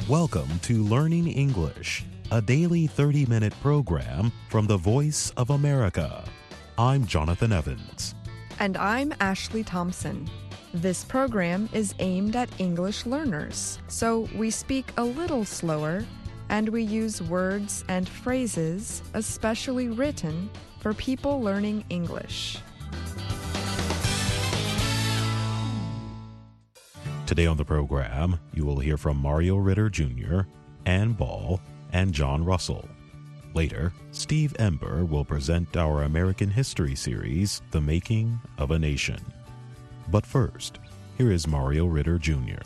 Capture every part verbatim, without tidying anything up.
Welcome to Learning English, a daily thirty-minute program from the Voice of America. I'm Jonathan Evans. And I'm Ashley Thompson. This program is aimed at English learners, so we speak a little slower and we use words and phrases especially written for people learning English. Today on the program, you will hear from Mario Ritter Junior, Ann Ball, and John Russell. Later, Steve Ember will present our American history series, The Making of a Nation. But first, here is Mario Ritter Junior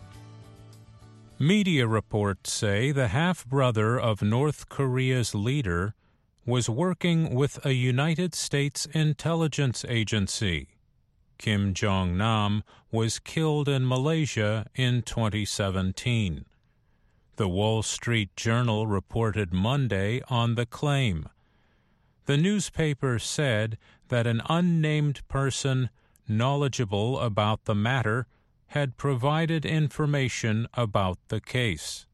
Media reports say the half-brother of North Korea's leader was working with a United States intelligence agency. Kim Jong-nam was killed in Malaysia in twenty seventeen. The Wall Street Journal reported Monday on the claim. The newspaper said that an unnamed person knowledgeable about the matter had provided information about the case.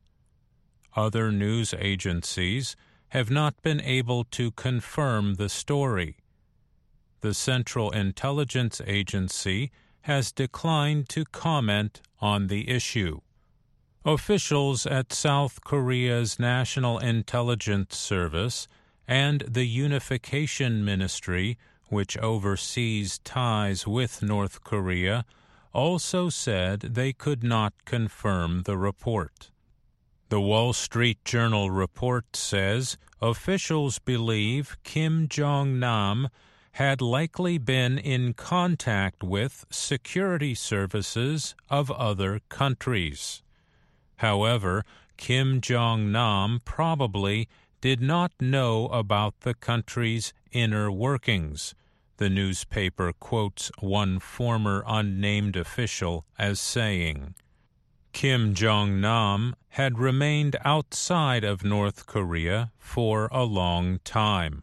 Other news agencies have not been able to confirm the story. The Central Intelligence Agency has declined to comment on the issue. Officials at South Korea's National Intelligence Service and the Unification Ministry, which oversees ties with North Korea, also said they could not confirm the report. The Wall Street Journal report says officials believe Kim Jong-nam had likely been in contact with security services of other countries. However, Kim Jong-nam probably did not know about the country's inner workings. The newspaper quotes one former unnamed official as saying, Kim Jong-nam had remained outside of North Korea for a long time.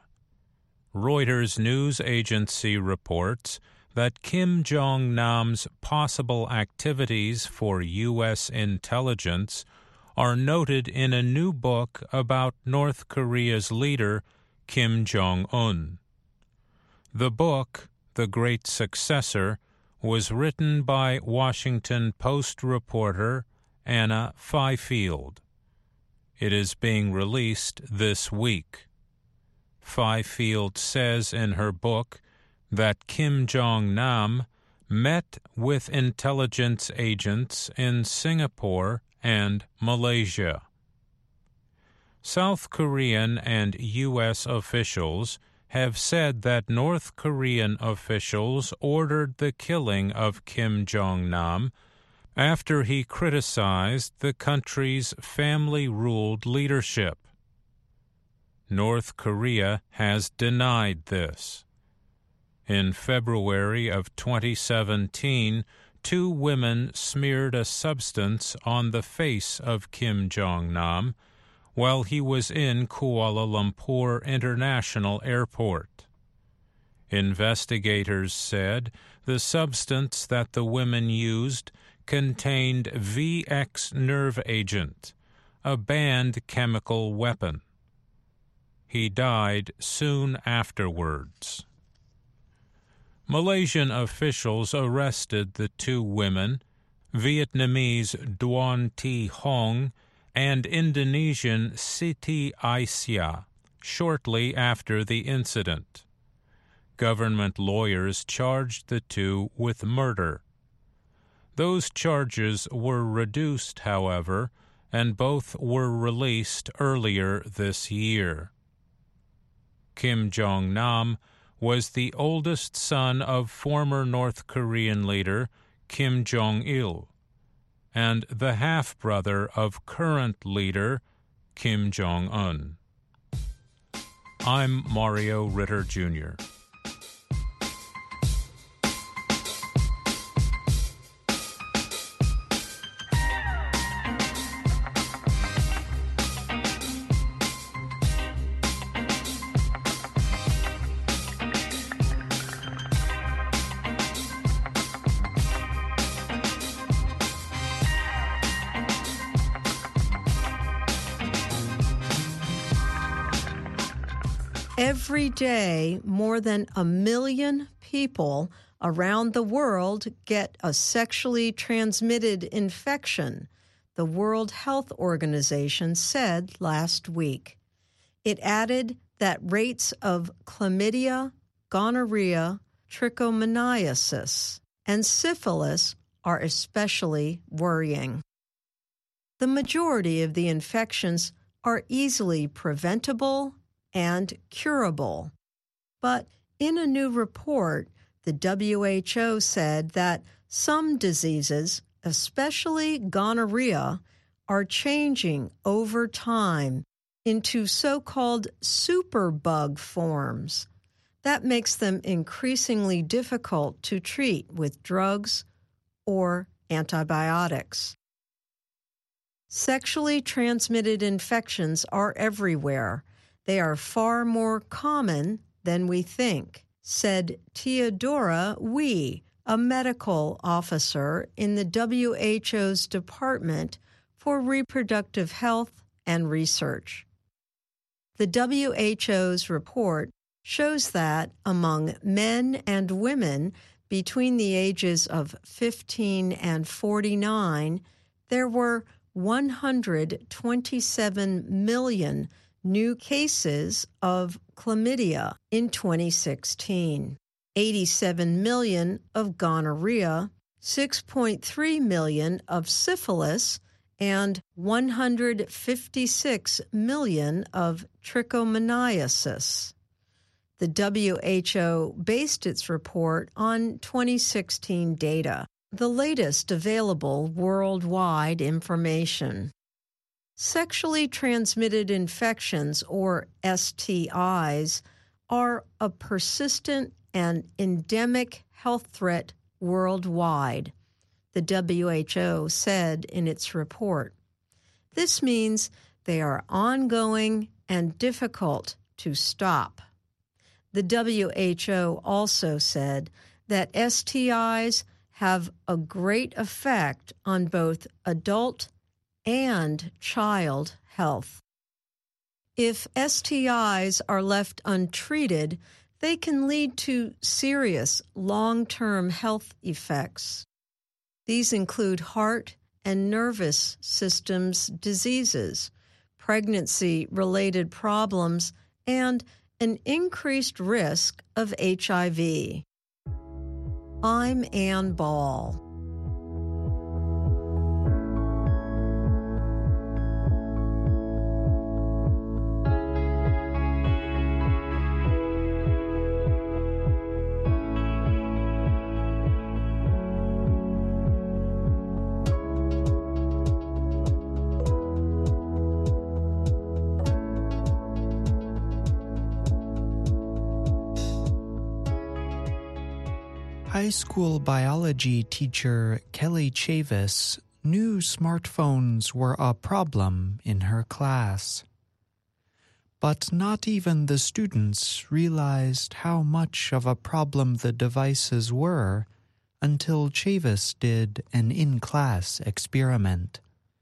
Reuters news agency reports that Kim Jong-nam's possible activities for U S intelligence are noted in a new book about North Korea's leader, Kim Jong-un. The book, The Great Successor, was written by Washington Post reporter Anna Fifield. It is being released this week. Fifield says in her book that Kim Jong-nam met with intelligence agents in Singapore and Malaysia. South Korean and U S officials have said that North Korean officials ordered the killing of Kim Jong-nam after he criticized the country's family-ruled leadership. North Korea has denied this. In February of twenty seventeen, two women smeared a substance on the face of Kim Jong-nam while he was in Kuala Lumpur International Airport. Investigators said the substance that the women used contained V X nerve agent, a banned chemical weapon. He died soon afterwards. Malaysian officials arrested the two women, Vietnamese Duan Thi Hong and Indonesian Siti Aisyah, shortly after the incident. Government lawyers charged the two with murder. Those charges were reduced, however, and both were released earlier this year. Kim Jong-nam was the oldest son of former North Korean leader Kim Jong-il and the half-brother of current leader Kim Jong-un. I'm Mario Ritter Junior Every day, more than a million people around the world get a sexually transmitted infection, the World Health Organization said last week. It added that rates of chlamydia, gonorrhea, trichomoniasis, and syphilis are especially worrying. The majority of the infections are easily preventable and curable. But in a new report, the W H O said that some diseases, especially gonorrhea, are changing over time into so-called superbug forms. That makes them increasingly difficult to treat with drugs or antibiotics. Sexually transmitted infections are everywhere. They are far more common than we think, said Teodora Wee, a medical officer in the W H O's Department for Reproductive Health and Research. The W H O's report shows that among men and women between the ages of fifteen and forty-nine, there were one hundred twenty-seven million new cases of chlamydia in twenty sixteen, eighty-seven million of gonorrhea, six point three million of syphilis, and one hundred fifty-six million of trichomoniasis. The W H O based its report on twenty sixteen data, the latest available worldwide information. Sexually transmitted infections, or S T Is, are a persistent and endemic health threat worldwide, the W H O said in its report. This means they are ongoing and difficult to stop. The W H O also said that S T Is have a great effect on both adult and child health. If S T Is are left untreated, they can lead to serious long-term health effects. These include heart and nervous systems diseases, pregnancy-related problems, and an increased risk of H I V. I'm Ann Ball. High school biology teacher Kelly Chavis knew smartphones were a problem in her class. But not even the students realized how much of a problem the devices were until Chavis did an in-class experiment.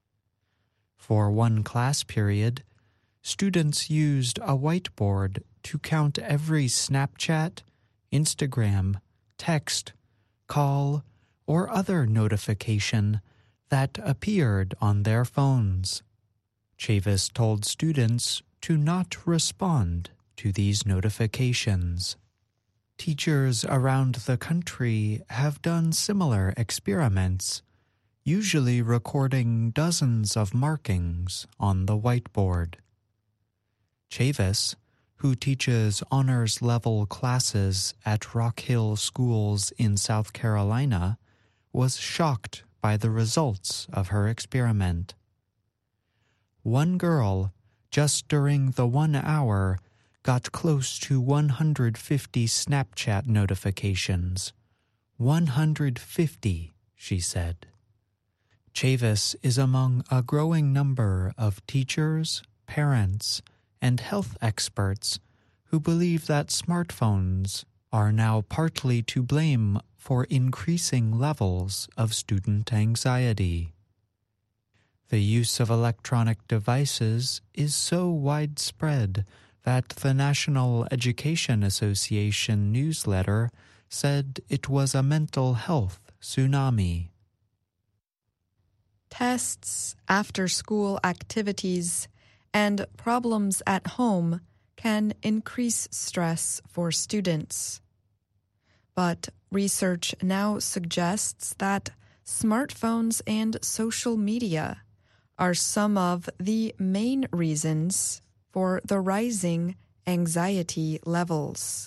For one class period, students used a whiteboard to count every Snapchat, Instagram, text, call, or other notification that appeared on their phones. Chavis told students to not respond to these notifications. Teachers around the country have done similar experiments, usually recording dozens of markings on the whiteboard. Chavis, who teaches honors-level classes at Rock Hill Schools in South Carolina, was shocked by the results of her experiment. One girl, just during the one hour, got close to one hundred fifty Snapchat notifications. one hundred fifty, she said. Chavis is among a growing number of teachers, parents, and health experts who believe that smartphones are now partly to blame for increasing levels of student anxiety. The use of electronic devices is so widespread that the National Education Association newsletter said it was a mental health tsunami. Tests, after-school activities, and problems at home can increase stress for students. But research now suggests that smartphones and social media are some of the main reasons for the rising anxiety levels.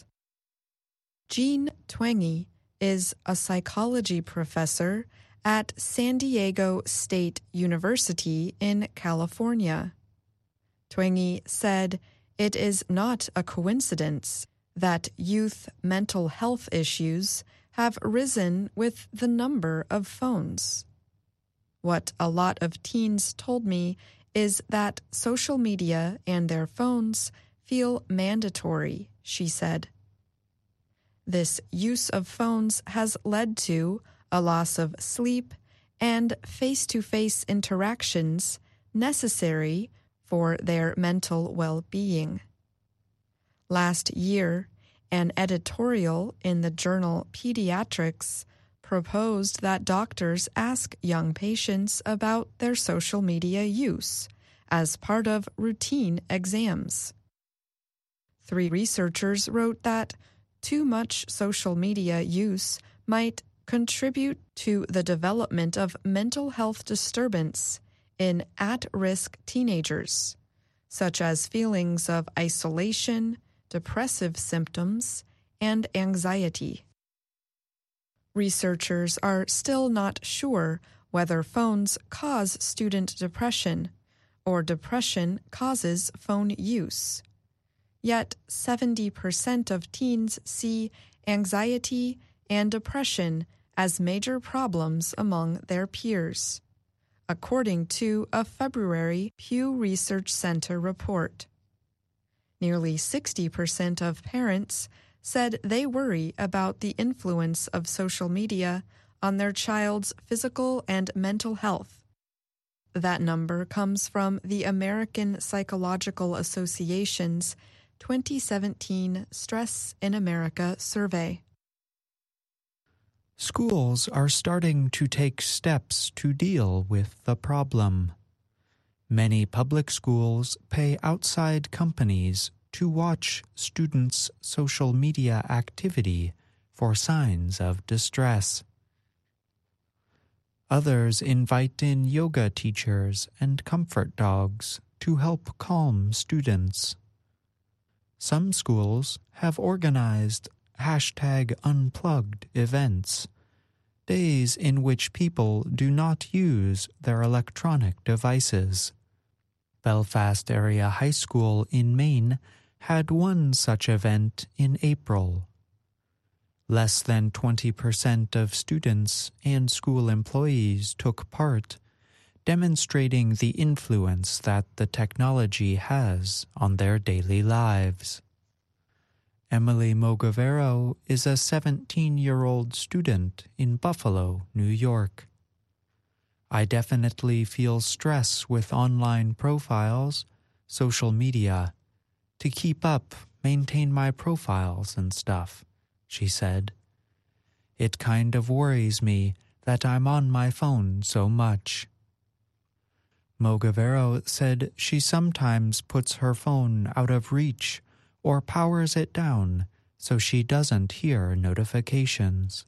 Jean Twenge is a psychology professor at San Diego State University in California. Twenge said it is not a coincidence that youth mental health issues have risen with the number of phones. What a lot of teens told me is that social media and their phones feel mandatory, she said. This use of phones has led to a loss of sleep and face-to-face interactions necessary for their mental well-being. Last year, an editorial in the journal Pediatrics proposed that doctors ask young patients about their social media use as part of routine exams. Three researchers wrote that too much social media use might contribute to the development of mental health disturbance in at-risk teenagers, such as feelings of isolation, depressive symptoms, and anxiety. Researchers are still not sure whether phones cause student depression or depression causes phone use. Yet seventy percent of teens see anxiety and depression as major problems among their peers, according to a February Pew Research Center report. Nearly sixty percent of parents said they worry about the influence of social media on their child's physical and mental health. That number comes from the American Psychological Association's twenty seventeen Stress in America survey. Schools are starting to take steps to deal with the problem. Many public schools pay outside companies to watch students' social media activity for signs of distress. Others invite in yoga teachers and comfort dogs to help calm students. Some schools have organized hashtag unplugged events, days in which people do not use their electronic devices. Belfast Area High School in Maine had one such event in April. Less than twenty percent of students and school employees took part, demonstrating the influence that the technology has on their daily lives. Emily Mogavero is a seventeen-year-old student in Buffalo, New York. I definitely feel stress with online profiles, social media, to keep up, maintain my profiles and stuff, she said. It kind of worries me that I'm on my phone so much. Mogavero said she sometimes puts her phone out of reach or powers it down so she doesn't hear notifications.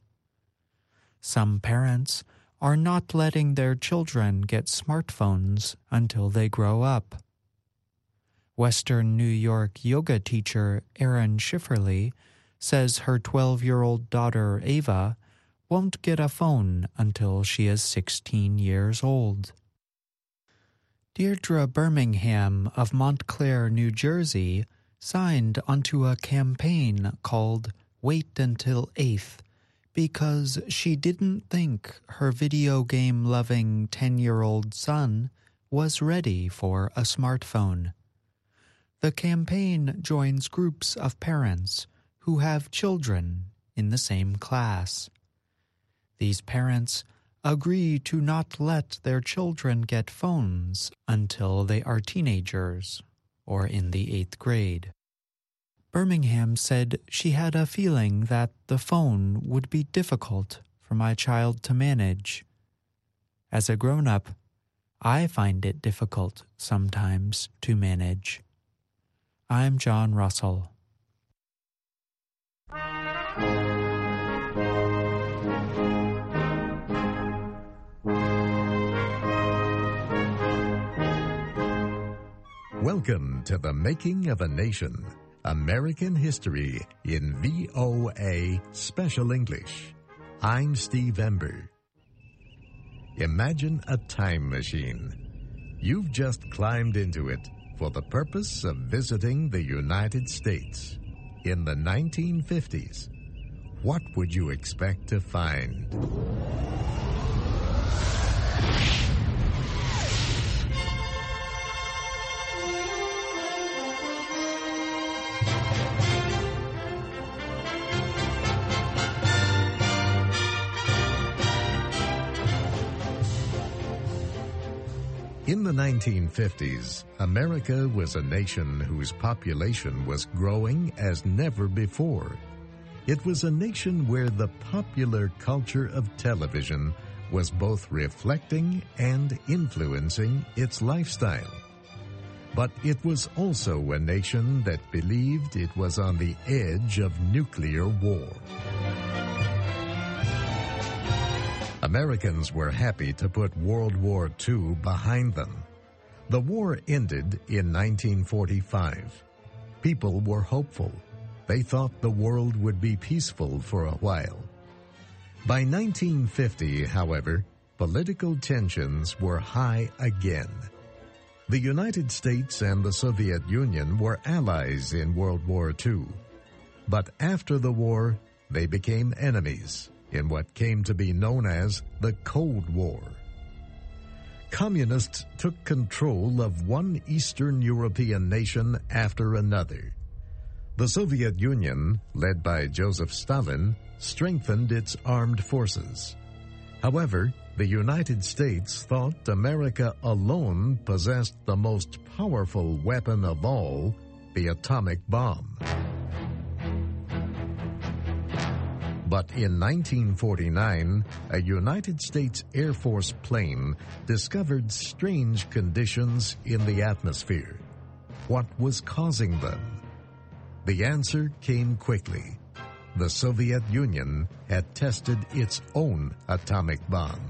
Some parents are not letting their children get smartphones until they grow up. Western New York yoga teacher Erin Schifferly says her twelve-year-old daughter Ava won't get a phone until she is sixteen years old. Deirdre Birmingham of Montclair, New Jersey, signed onto a campaign called Wait Until eighth because she didn't think her video game-loving ten-year-old son was ready for a smartphone. The campaign joins groups of parents who have children in the same class. These parents agree to not let their children get phones until they are teenagers or in the eighth grade. Birmingham said she had a feeling that the phone would be difficult for my child to manage. As a grown-up, I find it difficult sometimes to manage. I'm John Russell. Welcome to The Making of a Nation, American History in V O A Special English. I'm Steve Ember. Imagine a time machine. You've just climbed into it for the purpose of visiting the United States. In the nineteen fifties, what would you expect to find? In the nineteen fifties, America was a nation whose population was growing as never before. It was a nation where the popular culture of television was both reflecting and influencing its lifestyle. But it was also a nation that believed it was on the edge of nuclear war. Americans were happy to put World War Two behind them. The war ended in nineteen forty-five. People were hopeful. They thought the world would be peaceful for a while. By nineteen fifty, however, political tensions were high again. The United States and the Soviet Union were allies in World War Two. But after the war, they became enemies in what came to be known as the Cold War. Communists took control of one Eastern European nation after another. The Soviet Union, led by Joseph Stalin, strengthened its armed forces. However, the United States thought America alone possessed the most powerful weapon of all, the atomic bomb. But in nineteen forty-nine, a United States Air Force plane discovered strange conditions in the atmosphere. What was causing them? The answer came quickly. The Soviet Union had tested its own atomic bomb.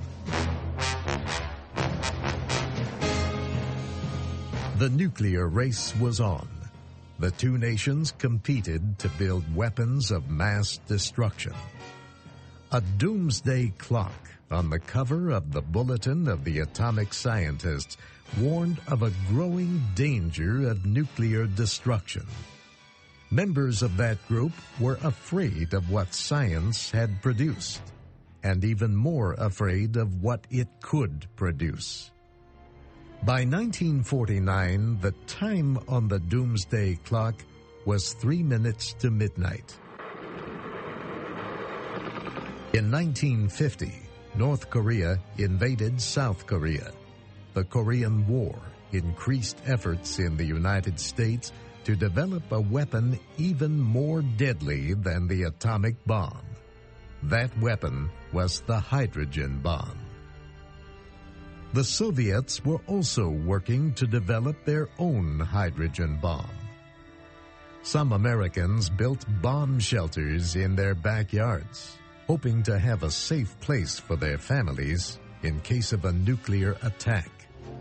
The nuclear race was on. The two nations competed to build weapons of mass destruction. A doomsday clock on the cover of the Bulletin of the Atomic Scientists warned of a growing danger of nuclear destruction. Members of that group were afraid of what science had produced, and even more afraid of what it could produce. By nineteen forty-nine, the time on the doomsday clock was three minutes to midnight. In nineteen fifty, North Korea invaded South Korea. The Korean War increased efforts in the United States to develop a weapon even more deadly than the atomic bomb. That weapon was the hydrogen bomb. The Soviets were also working to develop their own hydrogen bomb. Some Americans built bomb shelters in their backyards, hoping to have a safe place for their families in case of a nuclear attack.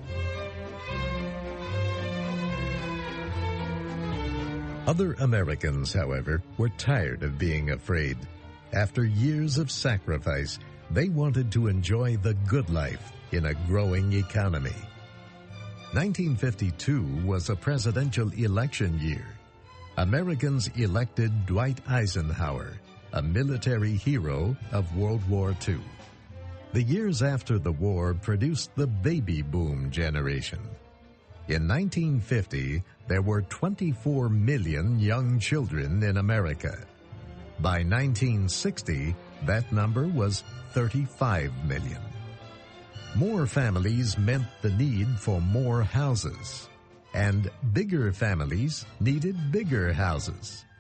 Other Americans, however, were tired of being afraid. After years of sacrifice, they wanted to enjoy the good life in a growing economy. nineteen fifty-two was a presidential election year. Americans elected Dwight Eisenhower, a military hero of World War Two. The years after the war produced the baby boom generation. In nineteen fifty, there were twenty-four million young children in America. By nineteen sixty, that number was thirty-five million. More families meant the need for more houses, and bigger families needed bigger houses.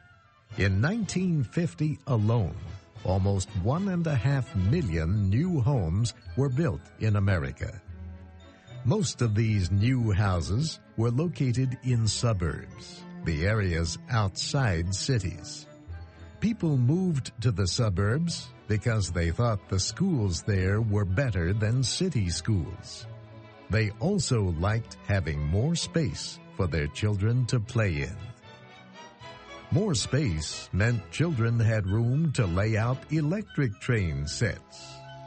In nineteen fifty alone, almost one and a half million new homes were built in America. Most of these new houses were located in suburbs, the areas outside cities. People moved to the suburbs because they thought the schools there were better than city schools. They also liked having more space for their children to play in. More space meant children had room to lay out electric train sets.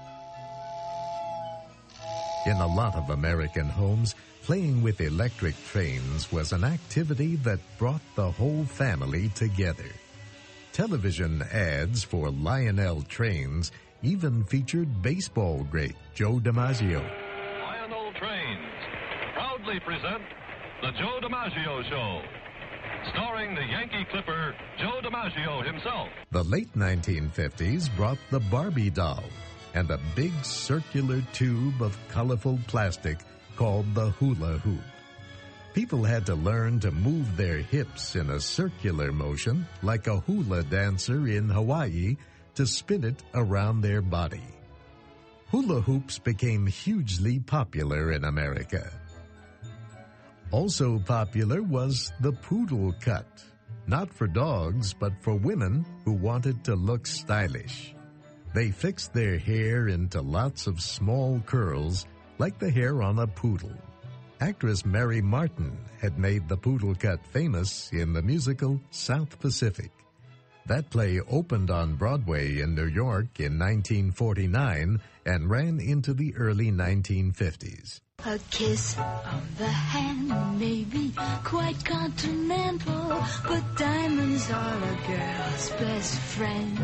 In a lot of American homes, playing with electric trains was an activity that brought the whole family together. Television ads for Lionel trains even featured baseball great Joe DiMaggio. Lionel Trains proudly present the Joe DiMaggio Show, starring the Yankee Clipper Joe DiMaggio himself. The late nineteen fifties brought the Barbie doll and a big circular tube of colorful plastic called the hula hoop. People had to learn to move their hips in a circular motion like a hula dancer in Hawaii to spin it around their body. Hula hoops became hugely popular in America. Also popular was the poodle cut, not for dogs but for women who wanted to look stylish. They fixed their hair into lots of small curls like the hair on a poodle. Actress Mary Martin had made the poodle cut famous in the musical South Pacific. That play opened on Broadway in New York in nineteen forty-nine and ran into the early nineteen fifties. A kiss on the hand may be quite continental, but diamonds are a girl's best friend.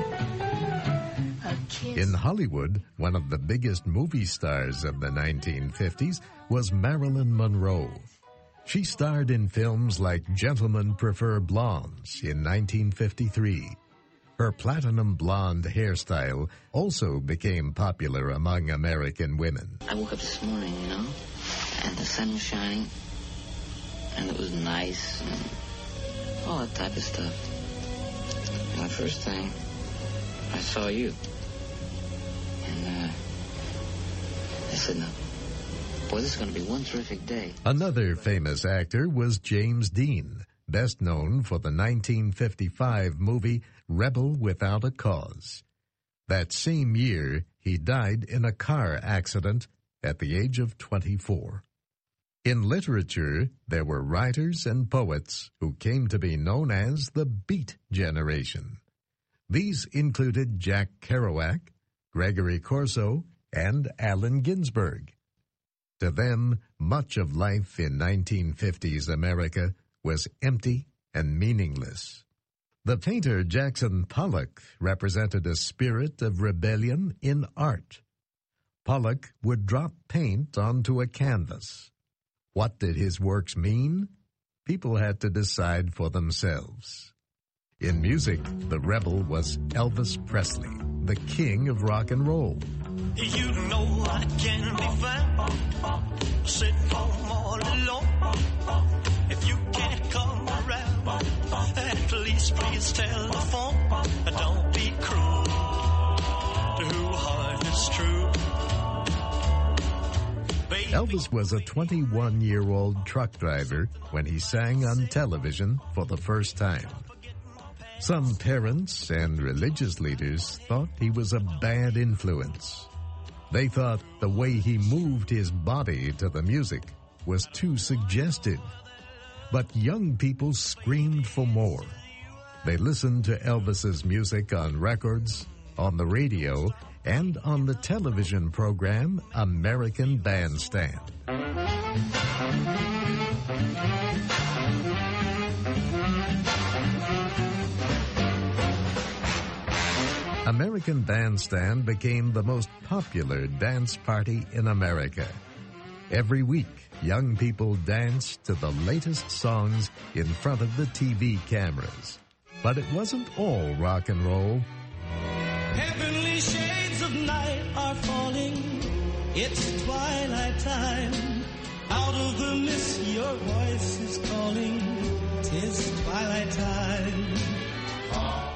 In Hollywood, one of the biggest movie stars of the nineteen fifties was Marilyn Monroe. She starred in films like Gentlemen Prefer Blondes in nineteen fifty-three. Her platinum blonde hairstyle also became popular among American women. I woke up this morning, you know, and the sun was shining, and it was nice, and all that type of stuff. And the first thing, I saw you. And, uh, I said, no, boy, this is going to be one terrific day. Another famous actor was James Dean, best known for the nineteen fifty-five movie Rebel Without a Cause. That same year, he died in a car accident at the age of twenty-four. In literature, there were writers and poets who came to be known as the Beat Generation. These included Jack Kerouac, Gregory Corso, and Allen Ginsberg. To them, much of life in nineteen fifties America was empty and meaningless. The painter Jackson Pollock represented a spirit of rebellion in art. Pollock would drop paint onto a canvas. What did his works mean? People had to decide for themselves. In music, the rebel was Elvis Presley, the king of rock and roll. You know I can be found sitting home all alone. If you can't come around, at least please telephone. Don't be cruel to who heart is true. Baby. Elvis was a twenty-one-year-old truck driver when he sang on television for the first time. Some parents and religious leaders thought he was a bad influence. They thought the way he moved his body to the music was too suggestive. But young people screamed for more. They listened to Elvis's music on records, on the radio, and on the television program American Bandstand. American Bandstand became the most popular dance party in America. Every week, young people danced to the latest songs in front of the T V cameras. But it wasn't all rock and roll. Heavenly shades of night are falling. It's twilight time. Out of the mist, your voice is calling. 'Tis twilight time.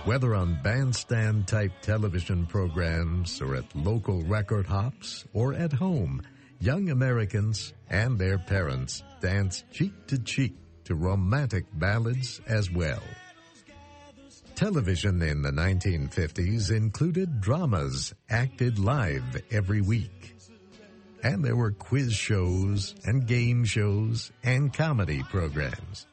Whether on bandstand-type television programs or at local record hops or at home, young Americans and their parents dance cheek to cheek to romantic ballads as well. Television in the nineteen fifties included dramas acted live every week. And there were quiz shows and game shows and comedy programs.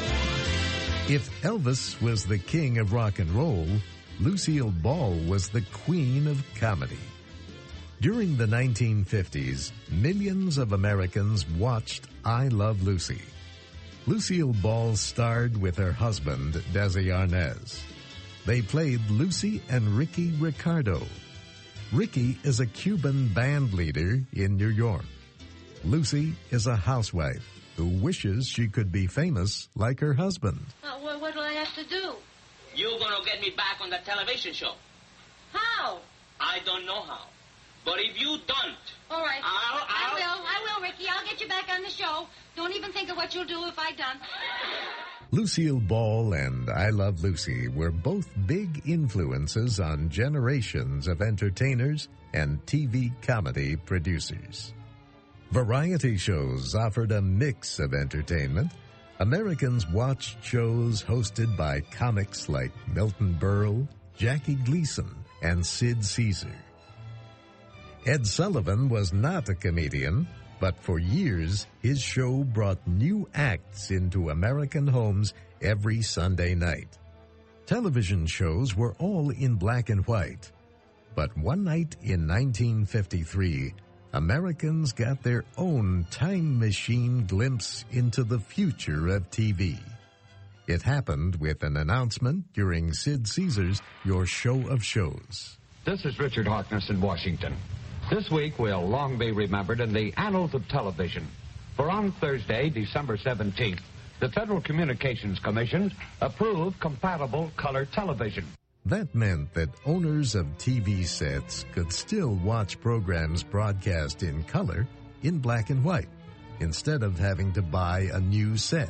If Elvis was the king of rock and roll, Lucille Ball was the queen of comedy. During the nineteen fifties, millions of Americans watched I Love Lucy. Lucille Ball starred with her husband, Desi Arnaz. They played Lucy and Ricky Ricardo. Ricky is a Cuban band leader in New York. Lucy is a housewife who wishes she could be famous like her husband. Uh, well, what do I have to do? You're gonna get me back on the television show. How? I don't know how. But if you don't... All right. I'll, I'll... I will. I will, Ricky. I'll get you back on the show. Don't even think of what you'll do if I don't. Lucille Ball and I Love Lucy were both big influences on generations of entertainers and T V comedy producers. Variety shows offered a mix of entertainment. Americans watched shows hosted by comics like Milton Berle, Jackie Gleason, and Sid Caesar. Ed Sullivan was not a comedian, but for years his show brought new acts into American homes every Sunday night. Television shows were all in black and white, but one night in nineteen fifty-three, Americans got their own time machine glimpse into the future of T V. It happened with an announcement during Sid Caesar's Your Show of Shows. This is Richard Harkness in Washington. This week will long be remembered in the annals of television. For on Thursday, December seventeenth, the Federal Communications Commission approved compatible color television. That meant that owners of T V sets could still watch programs broadcast in color in black and white, instead of having to buy a new set.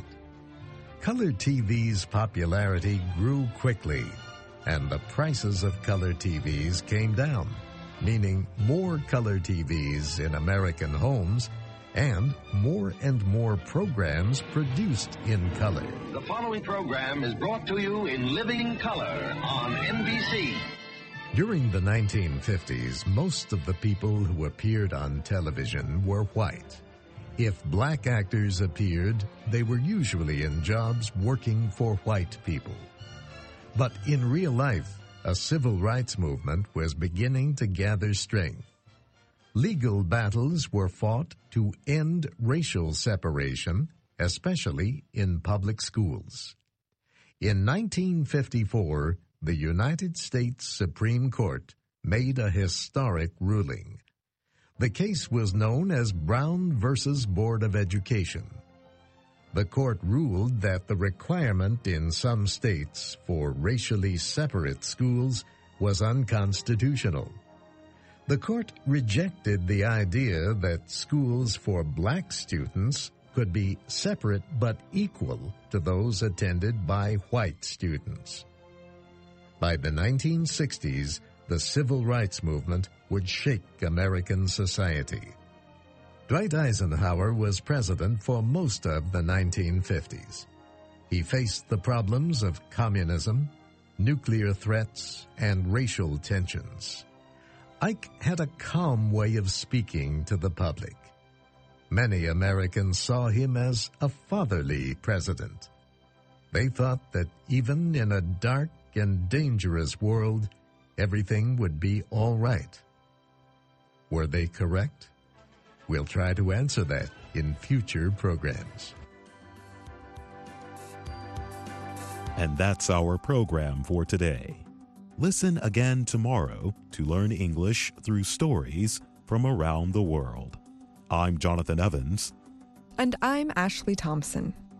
Color T V's popularity grew quickly, and the prices of color T Vs came down, meaning more color T Vs in American homes and more and more programs produced in color. The following program is brought to you in living color on N B C. During the nineteen fifties, most of the people who appeared on television were white. If black actors appeared, they were usually in jobs working for white people. But in real life, a civil rights movement was beginning to gather strength. Legal battles were fought to end racial separation, especially in public schools. In nineteen fifty-four, the United States Supreme Court made a historic ruling. The case was known as Brown versus Board of Education. The court ruled that the requirement in some states for racially separate schools was unconstitutional. The court rejected the idea that schools for black students could be separate but equal to those attended by white students. By the nineteen sixties, the civil rights movement would shake American society. Dwight Eisenhower was president for most of the nineteen fifties. He faced the problems of communism, nuclear threats, and racial tensions. Ike had a calm way of speaking to the public. Many Americans saw him as a fatherly president. They thought that even in a dark and dangerous world, everything would be all right. Were they correct? We'll try to answer that in future programs. And that's our program for today. Listen again tomorrow to learn English through stories from around the world. I'm Jonathan Evans. And I'm Ashley Thompson.